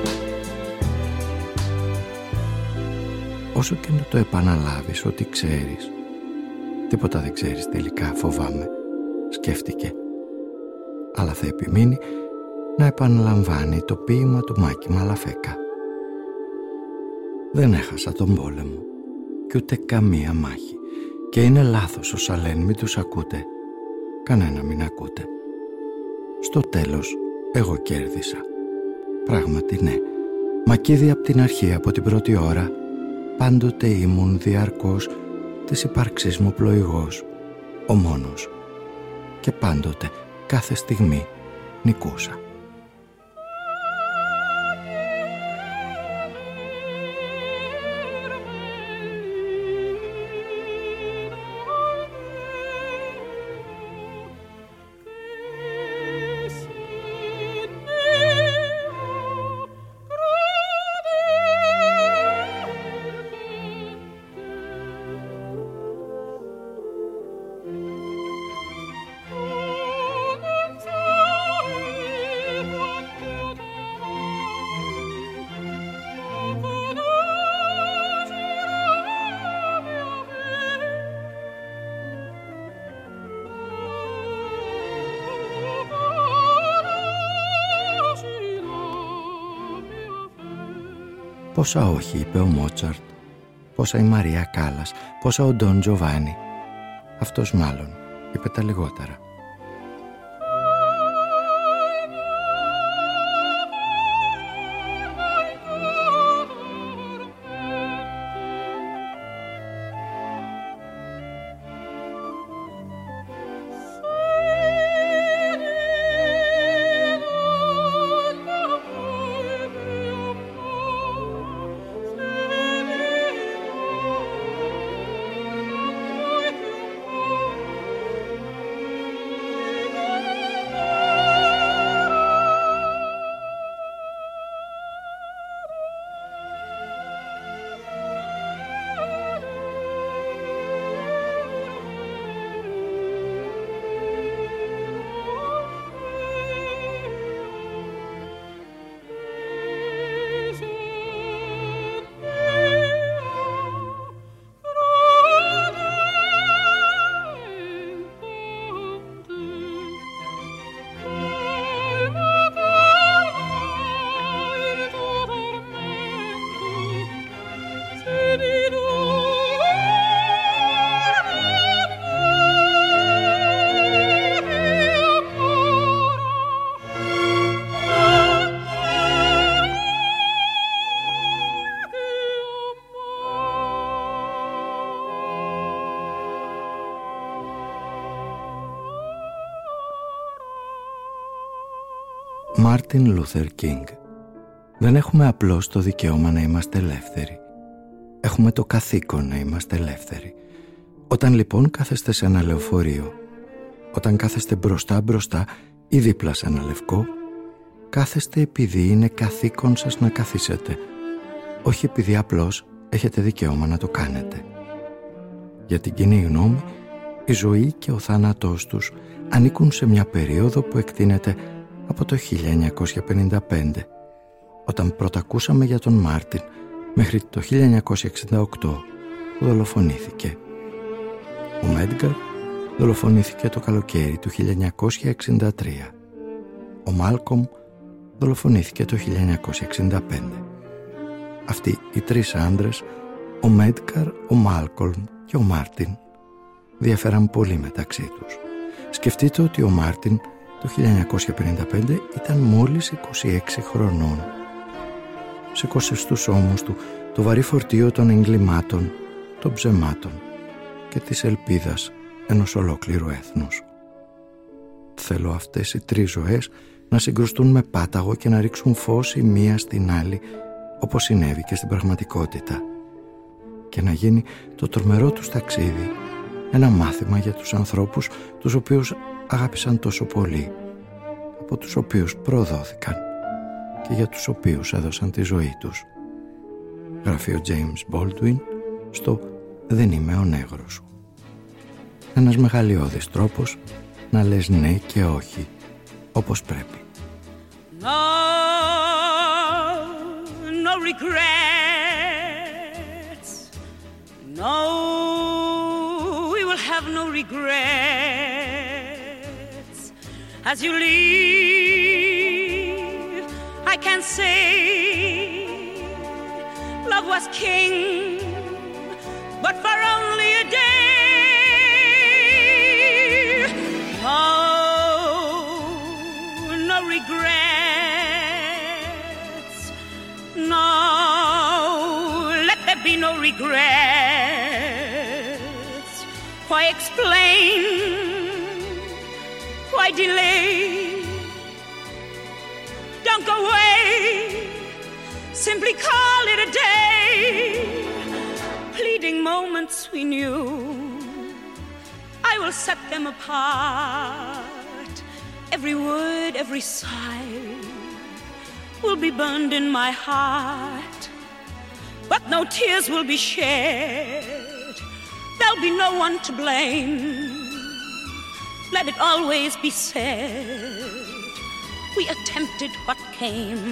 Όσο και να το επαναλάβεις ότι ξέρεις, τίποτα δεν ξέρεις τελικά, φοβάμαι, σκέφτηκε. Αλλά θα επιμείνει να επαναλαμβάνει το ποίημα του Μάκη Μαλαφέκα. Δεν έχασα τον πόλεμο κι ούτε καμία μάχη, και είναι λάθος όσα λένε, μην τους ακούτε, κανένα μην ακούτε. Στο τέλος εγώ κέρδισα. Πράγματι ναι, μα κι ήδη από την αρχή, από την πρώτη ώρα, πάντοτε ήμουν διαρκώς της ύπαρξής μου πλοηγός, ο μόνος, και πάντοτε κάθε στιγμή νικούσα. Πόσα όχι, είπε ο Μότσαρτ. Πόσα η Μαρία Κάλλας, πόσα ο Ντον Τζοβάνι. Αυτός μάλλον είπε τα λιγότερα. Μάρτιν Λούθερ Κίνγκ. Δεν έχουμε απλώς το δικαίωμα να είμαστε ελεύθεροι. Έχουμε το καθήκον να είμαστε ελεύθεροι. Όταν λοιπόν κάθεστε σε ένα λεωφορείο, όταν κάθεστε μπροστά μπροστά ή δίπλα σε ένα λευκό, κάθεστε επειδή είναι καθήκον σας να καθίσετε, όχι επειδή απλώς έχετε δικαίωμα να το κάνετε. Για την κοινή γνώμη, η ζωή και ο θάνατός τους ανήκουν σε μια περίοδο που εκτείνεται από το χίλια εννιακόσια πενήντα πέντε, όταν πρώτα ακούσαμε για τον Μάρτιν, μέχρι το χίλια εννιακόσια εξήντα οκτώ που δολοφονήθηκε. Ο Μέντγκαρ δολοφονήθηκε το καλοκαίρι του χίλια εννιακόσια εξήντα τρία. Ο Μάλκομ δολοφονήθηκε το χίλια εννιακόσια εξήντα πέντε. Αυτοί οι τρεις άντρες, ο Μέντγκαρ, ο Μάλκολμ και ο Μάρτιν, διαφέραν πολύ μεταξύ τους. Σκεφτείτε ότι ο Μάρτιν το χίλια εννιακόσια πενήντα πέντε ήταν μόλις είκοσι έξι χρονών. Σήκωσε στους ώμους του το βαρύ φορτίο των εγκλημάτων, των ψεμάτων και της ελπίδας ενός ολόκληρου έθνους. Θέλω αυτές οι τρεις ζωές να συγκρουστούν με πάταγο και να ρίξουν φως η μία στην άλλη, όπως συνέβη και στην πραγματικότητα, και να γίνει το τρομερό τους ταξίδι ένα μάθημα για τους ανθρώπους τους οποίους αγάπησαν τόσο πολύ, από τους οποίους προδόθηκαν και για τους οποίους έδωσαν τη ζωή τους. Γράφει ο James Baldwin στο «Δεν είμαι ο νέγρος σου». Ένας μεγαλειώδης τρόπος να λες ναι και όχι, όπως πρέπει. No, no regrets. No, we will have no regrets. As you leave, I can say love was king, but for only a day. No, no regrets. No, let there be no regrets. Why explain? Why delay? Don't go away. Simply call it a day. Pleading moments we knew, I will set them apart. Every word, every sigh will be burned in my heart. But no tears will be shed. There'll be no one to blame. Let it always be said, we attempted what came.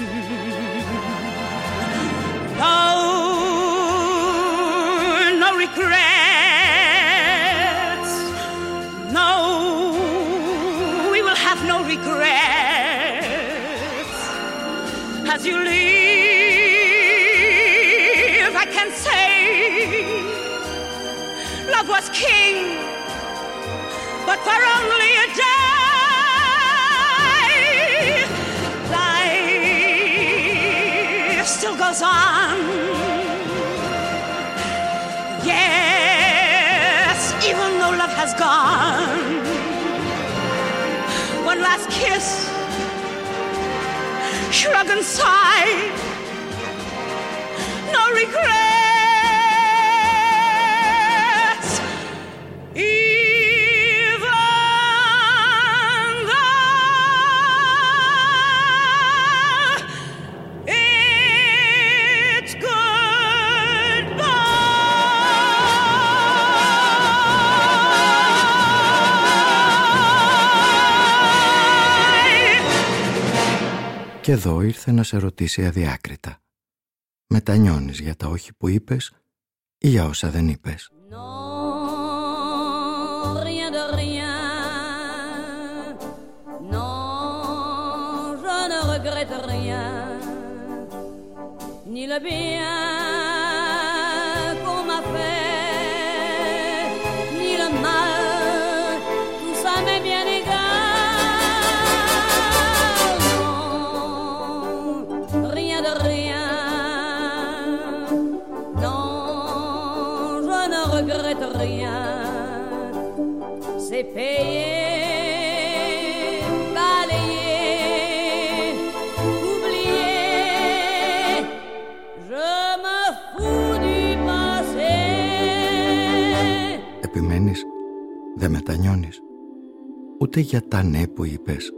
No, no regrets. No, we will have no regrets. As you leave, was king, but for only a day. Life still goes on. Yes, even though love has gone. One last kiss, shrug and sigh, no regrets, even though it's goodbye. Και εδώ ήρθε να σε ρωτήσει αδιάκριτα. Μετανιώνεις για τα όχι που είπες ή για όσα δεν είπες? Non, rien de rien. Non, je ne regrette rien. Ni le bien qu'on m'a fait, ni le mal, tout ça m'est bien égal. Non, rien de rien. Regrette rien, c'est payé, balayé, oublié. Je me fous du passé. Επιμένεις, δεν μετανιώνεις ούτε για τα ναι που είπες?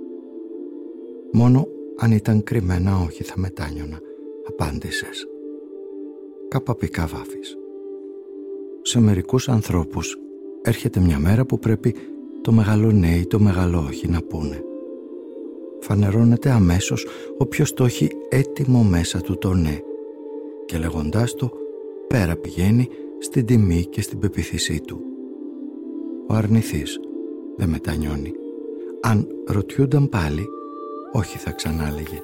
Μόνο αν ήταν κρυμμένα όχι θα μετάνιωνα, απάντησες. Καπαπικά βάφεις. Σε μερικούς ανθρώπους έρχεται μια μέρα που πρέπει το μεγάλο ναι ή το μεγάλο όχι να πούνε. Φανερώνεται αμέσως όποιος το έχει έτοιμο μέσα του το ναι και λέγοντάς το πέρα πηγαίνει στην τιμή και στην πεποίθησή του. Ο αρνηθής δεν μετανιώνει. Αν ρωτιούνταν πάλι, όχι θα ξανάλεγε.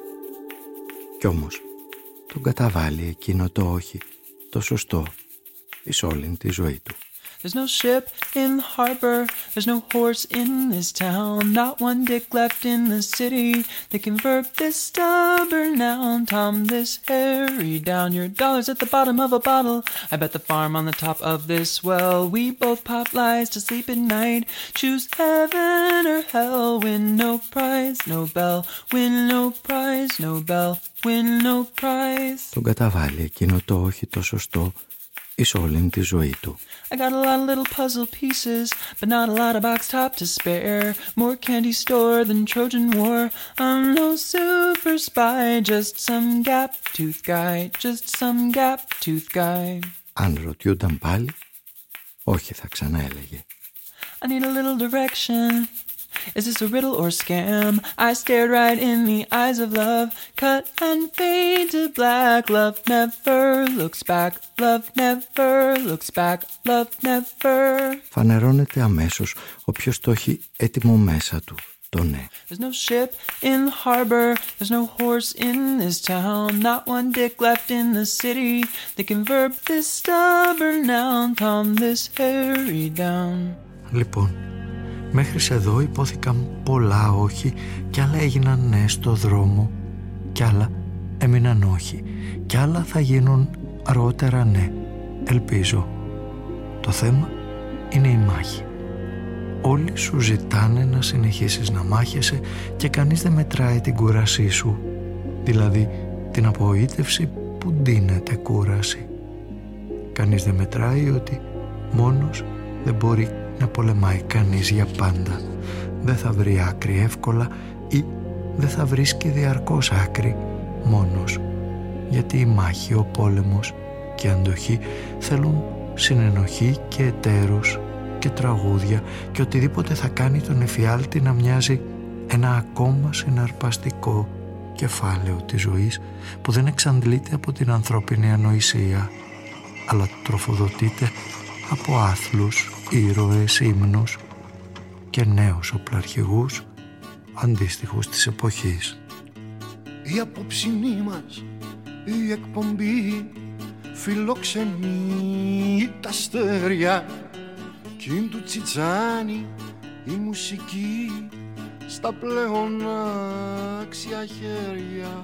Κι όμως τον καταβάλει εκείνο το όχι, το σωστό, εις όλη τη ζωή του. There's no ship in the harbor, there's no horse in this town, not one dick left in the city that can verb this stubborn noun. Tom, this Harry down, your dollar's at the bottom of a bottle. I bet the farm on the top of this well. We both pop lies to sleep at night, choose heaven or hell. Win no prize, no bell, win no prize, no bell, win no prize. Τον καταβάλει εκείνο το όχι το σωστό εις όλη τη ζωή του. I got a lot of little puzzle pieces, but not a lot of box top to spare. More candy store than Trojan War. I'm no super spy, just some gap tooth guy, just some gap tooth guy. Αν ρωτιούνταν πάλι, όχι θα ξαναέλεγε. I need a little direction. Is this a riddle or scam? I stared right in the eyes of love, cut and fade to black. Love never looks back, love never looks back, love never. Φανερώνεται αμέσως όποιος το έχει έτοιμο μέσα του, το ναι. There's no ship in the harbor, there's no horse in this town, not one dick left in the city that can verb this stubborn noun. Tom, this Harry down. Λοιπόν, μέχρι εδώ υπόθηκαν πολλά όχι κι άλλα έγιναν ναι στο δρόμο κι άλλα έμειναν όχι κι άλλα θα γίνουν αργότερα ναι, ελπίζω. Το θέμα είναι η μάχη. Όλοι σου ζητάνε να συνεχίσεις να μάχεσαι και κανείς δεν μετράει την κούρασή σου, δηλαδή την απογοήτευση που ντύνεται κούραση. Κανείς δεν μετράει ότι μόνος δεν μπορεί να πολεμάει κανείς για πάντα. Δεν θα βρει άκρη εύκολα ή δεν θα βρίσκει διαρκώς άκρη μόνος, γιατί η μάχη, ο πόλεμος και η αντοχή θέλουν συνενοχή και εταίρους και τραγούδια και οτιδήποτε θα κάνει τον εφιάλτη να μοιάζει ένα ακόμα συναρπαστικό κεφάλαιο της ζωής που δεν εξαντλείται από την ανθρώπινη ανοησία, αλλά τροφοδοτείται από άθλους, ήρωες, ύμνους και νέους οπλαρχηγούς αντίστοιχους της εποχής. Η απόψινή μας η εκπομπή φιλοξενεί τα αστέρια κι είναι του Τσιτσάνι η μουσική στα πλέον άξια χέρια.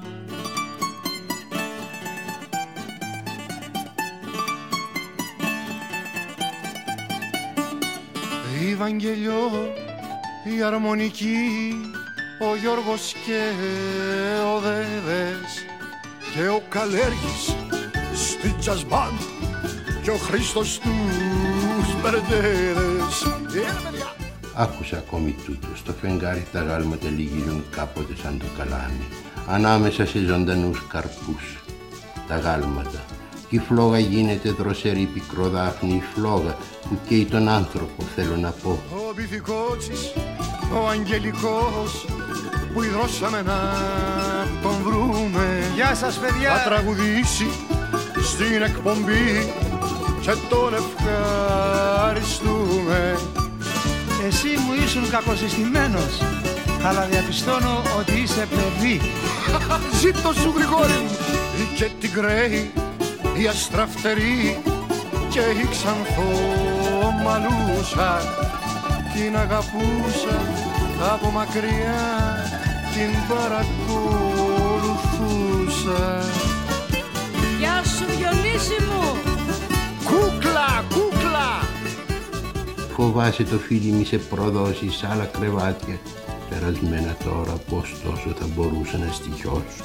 Η Βαγγελιό, η αρμονική, ο Γιώργος και ο Δέδες και ο Καλέργης στη jazz band και ο Χρήστος τους Μπερντέδες. Άκουσα ακόμη τούτο, στο φεγγάρι τα γάλματα λυγίζουν κάποτε σαν το καλάμι, ανάμεσα σε ζωντανούς καρπούς. Τα γάλματα, η φλόγα γίνεται δροσερή πικροδάφνη, η φλόγα που καίει τον άνθρωπο, θέλω να πω. Ο Μπιθικότσης, ο Αγγελικός, που ιδρώσαμε να τον βρούμε. Γεια σας παιδιά! Θα τραγουδήσει στην εκπομπή και τον ευχαριστούμε. Εσύ μου ήσουν κακοσυστημένος, αλλά διαπιστώνω ότι είσαι παιδί. Ζήτω σου Γρηγόρη μου! Και την Γκρέη, η αστραφτερή και η ξανθόμαλούσα, την αγαπούσα από μακριά, την παρακολουθούσα. Γεια σου Διονύση μου! Κούκλα, κούκλα! Φοβάσαι το φίλι μη σε προδώσει σ' άλλα κρεβάτια, περασμένα τώρα πως τόσο θα μπορούσε να στοιχιώσουν.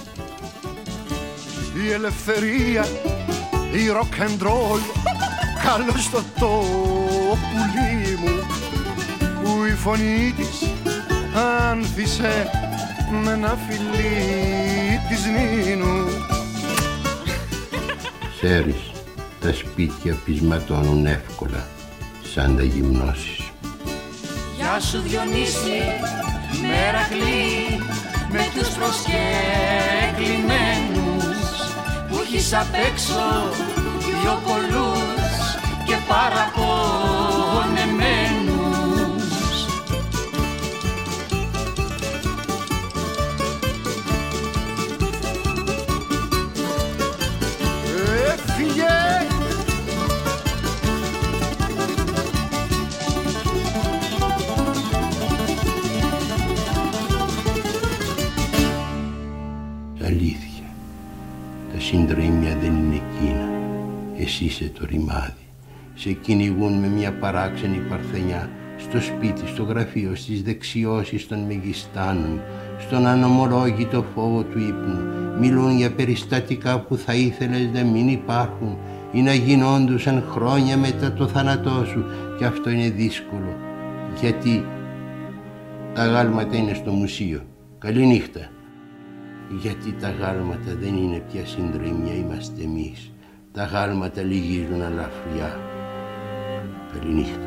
Η ελευθερία, η rock and roll, καλώς το το πουλί μου, που η φωνή της άνθησε με ένα φιλί της Νίνου. Ξέρεις, τα σπίτια πεισματώνουν εύκολα, σαν τα γυμνώσεις. Γεια σου Διονύση, Μερακλή, με τους προσκεκλημένους που έχεις απ' έξω δυο πολλούς και παραπονεμένους. Έφυγε! Αλήθεια, τα συντρίμια δεν είναι εκείνα. Εσύ είσαι το ρημάδι. Σε κυνηγούν με μια παράξενη παρθενιά, στο σπίτι, στο γραφείο, στις δεξιώσεις των μεγιστάνων, στον ανομολόγητο φόβο του ύπνου. Μιλούν για περιστατικά που θα ήθελες να μην υπάρχουν ή να γινόντουσαν χρόνια μετά το θάνατό σου, και αυτό είναι δύσκολο, γιατί τα γάλματα είναι στο μουσείο. Καληνύχτα. Γιατί τα γάλματα δεν είναι πια συντρίμια, είμαστε εμείς. Τα γάλματα λυγίζουν αλαφριά. Καληνύχτα.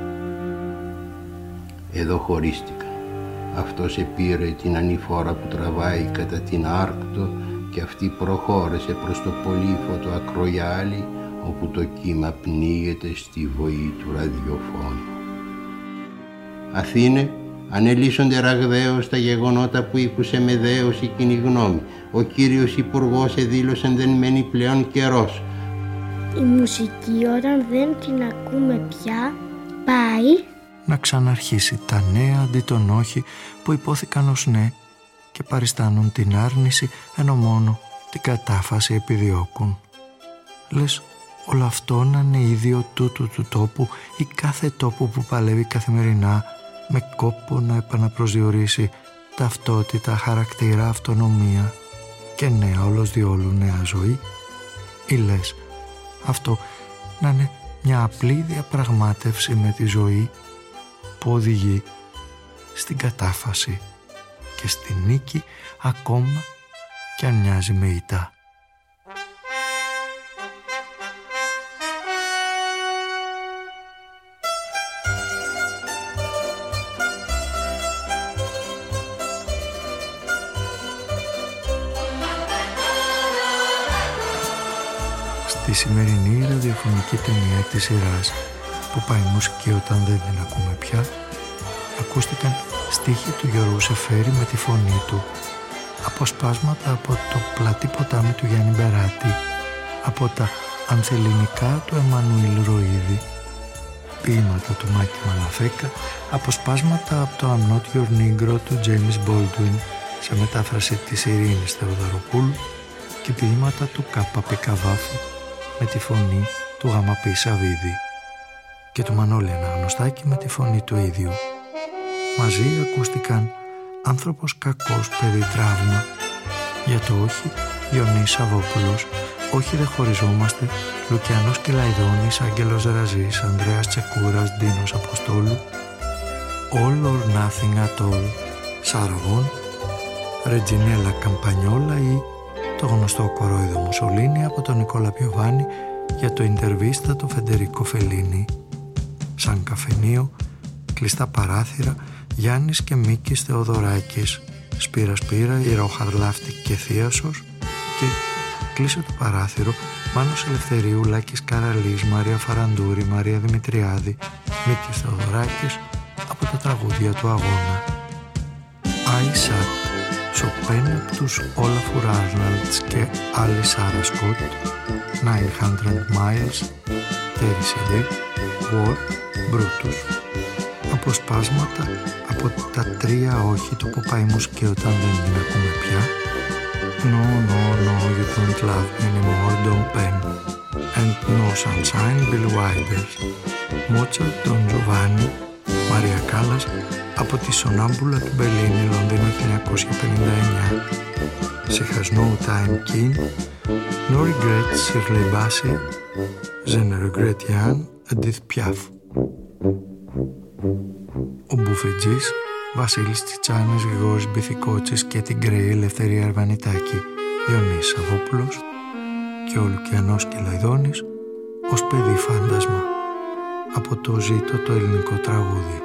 Εδώ χωρίστηκαν. Αυτός επήρε την ανηφόρα που τραβάει κατά την Άρκτο και αυτή προχώρησε προς το πολύφωτο ακρογιάλι, όπου το κύμα πνίγεται στη βοή του ραδιοφώνου. Αθήνε, ανελίσσονται ραγδαίως τα γεγονότα που ήκουσε με δέος η κοινή γνώμη. Ο κύριος Υπουργός εδήλωσεν δεν μένει πλέον καιρός. Η μουσική όταν δεν την ακούμε πια πάει να ξαναρχίσει τα ναι αντί τον όχι που υπόθηκαν ως ναι και παριστάνουν την άρνηση ενώ μόνο την κατάφαση επιδιώκουν. Λες όλο αυτό να είναι ίδιο τούτου του τόπου ή κάθε τόπου που παλεύει καθημερινά με κόπο να επαναπροσδιορίσει ταυτότητα, χαρακτήρα, αυτονομία και νέα όλος διόλου νέα ζωή, ή λες αυτό να είναι μια απλή διαπραγμάτευση με τη ζωή που οδηγεί στην κατάφαση και στη νίκη ακόμα κι αν μοιάζει με ήττα. Στη σημερινή ραδιοφωνική ταινία της σειράς που πάει μουσική όταν δεν την ακούμε πια, ακούστηκαν στίχοι του Γιώργου Σεφέρη με τη φωνή του, αποσπάσματα από το Πλατή ποτάμι του Γιάννη Μπεράτη, από τα ανθεληνικά του Εμμανουήλ Ροΐδη ποίηματα του Μάκη Μαλαφέκα, αποσπάσματα από το I'm Not Your Negro του James Baldwin σε μετάφραση της Ειρήνης Θεοδωροπούλου και ποίηματα του Κάπα Πικαβάφου με τη φωνή του Γαμαπή Σαββίδη και του Μανώλη Αναγνωστάκη με τη φωνή του ίδιου. Μαζί ακούστηκαν «Άνθρωπος κακός, παιδί τραύμα», «Για το όχι», Διονύης Σαββόπουλος, «Όχι δε χωριζόμαστε», Λουκιανός Κελαϊδόνης, Άγγελος Ραζής, Ανδρέας Τσεκούρας, Ντίνος Αποστόλου, All or Nothing at All, Σάραγον, Ρετζινέλα Καμπανιόλα ή το γνωστό κορόιδο Μουσολίνη από τον Νικόλα Πιοβάνη για το Ιντερβίστα του Φεντερίκο Φελίνη. Σαν καφενείο, Κλειστά παράθυρα, Γιάννης και Μίκης Θεοδωράκης, Σπύρα Σπύρα, Ιεροχαρλάφτη και Θίασος και Κλείσε το παράθυρο, Μάνος Ελευθερίου, Λάκης Καραλής, Μαρία Φαραντούρη, Μαρία Δημητριάδη, Μίκης Θεοδωράκης από τα τραγούδια του αγώνα. Άισα, Σοπέν από τους Όλαφουρ Άρναλτς και Άλλη Σάρα Σκότ, εννιακόσια Miles, Τέρι Σεντέ, War, Brutus. Αποσπάσματα από τα τρία όχι του Ποπάι Μουσκή όταν δεν την ακούμε πια. No, no, no, you don't love me anymore, Don Penn. And No Sunshine, Bill Wilders. Mozart, Don Giovanni, Μαρία Κάλλας από τη Σονάμπουλα του Μπερλίνη, Λονδίνο χίλια εννιακόσια πενήντα εννιά. She has no time, King. No regrets, Shirley Bassey. Je ne regrette rien, Edith Piaf. Ο Μπουφετζής, Βασίλης Τσιτσάνης, Γρηγόρης Μπιθικότσης και την Γκρέη Ελευθερία Αρβανιτάκη, Διονύης Σαββόπουλος και ο Λουκιανός Κελαϊδόνης ως παιδί φάντασμα από το Ζήτο το ελληνικό τραγούδι.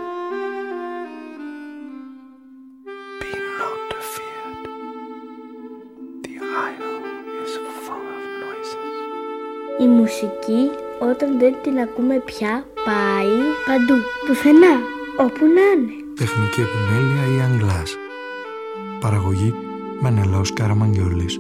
Be not feared. The isle is full of noises. Η μουσική όταν δεν την ακούμε πια πάει παντού, πουθενά, όπου να είναι. Τεχνική επιμέλεια ή Αγγλάς. Παραγωγή Μενέλαος Καραμαγγιόλης.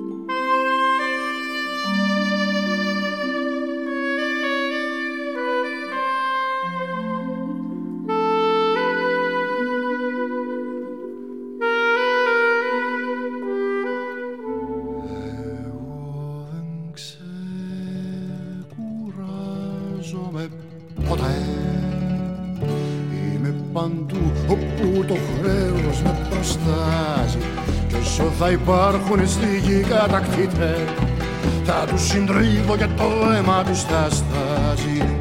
Ποτέ είμαι παντού όπου το χρέος με προστάζει κι όσο θα υπάρχουν στη γη κατακτήτες θα τους συντρίβω και το αίμα τους θα στάζει.